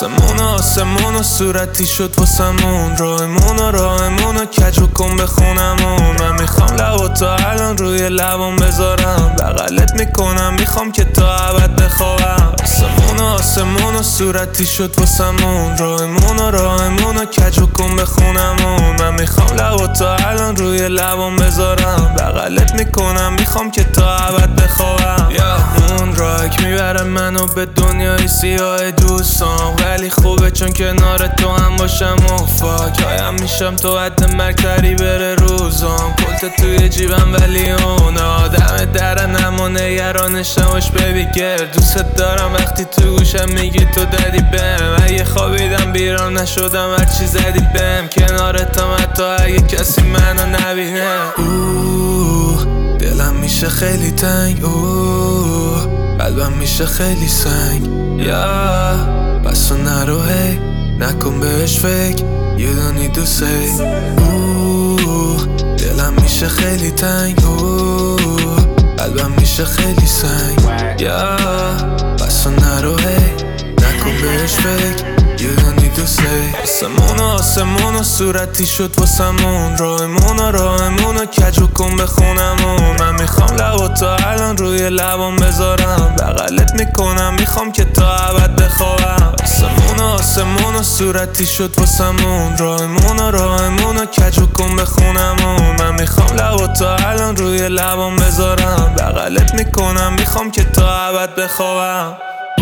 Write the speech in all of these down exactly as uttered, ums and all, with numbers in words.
آسمون و آسمون و صورتی شد واسمون، راهمون و راهمون و کج و کن بخونمون. من میخوام لبا تا الان روی لبام بذارم، بغلت میکنم میخوام که تا ابد بخوابم. آسمون و آسمون و صورتی شد واسمون، راهمون و راهمون و کج و کن بخونمون. من میخوام لبا تا الان روی لبام بذارم، بغلت میکنم میخوام که تا ابد بخوابم. یا اون راک میبره منو به دنیای سیاه دوستان، ولی خوبه چون کنار تو هم باشم و فاک هایم میشم تو حد مرکری بره روزام. کلت توی جیبم ولی اون آدم درنم و نگرانشم باش ببی گر. دوست دارم وقتی تو گوشم میگی تو دادی بهم، اگه خوابیدم بیرام نشدم هرچی زدی بهم. کنارتم حتی اگه کسی منو نبینه. اوه دلم میشه خیلی تنگ، اوه قلبم میشه خیلی سنگ. یا بس و نرو هی نکن بهش فکر، you don't need to say. اوه دلم میشه خیلی تنگ، اوه قلبم میشه خیلی سنگ. یا بس و نرو هی نکن بهش فکر، you don't need to say. آسمون و آسمون و صورتی شد واسمون، راهمون و راهمون و کج و کن بخونمون. من میخوام لبا تا الان روی لبام بذارم، بغلت میکنم میخوام که تا ابد بخوابم. آسمون و آسمون و صورتی شد واسمون، راهمون و راهمون و کج و کن بخونمون. من میخوام لبا تا الان روی لبام بذارم، بغلت میکنم میخوام که تا ابد بخوابم.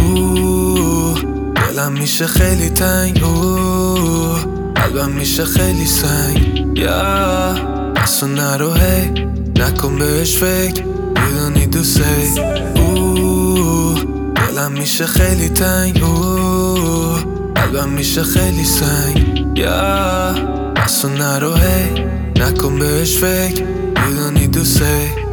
اوه دلم میشه خیلی تنگ، اوه قلبم میشه خیلی سنگ. یا بس و نرو هی نکن بهش فکر، you don't need to say. اوه دلم میشه خیلی تنگ، اوه قلبم میشه خیلی سنگ. یا بس و نرو هی نکن بهش فکر، you don't need to say.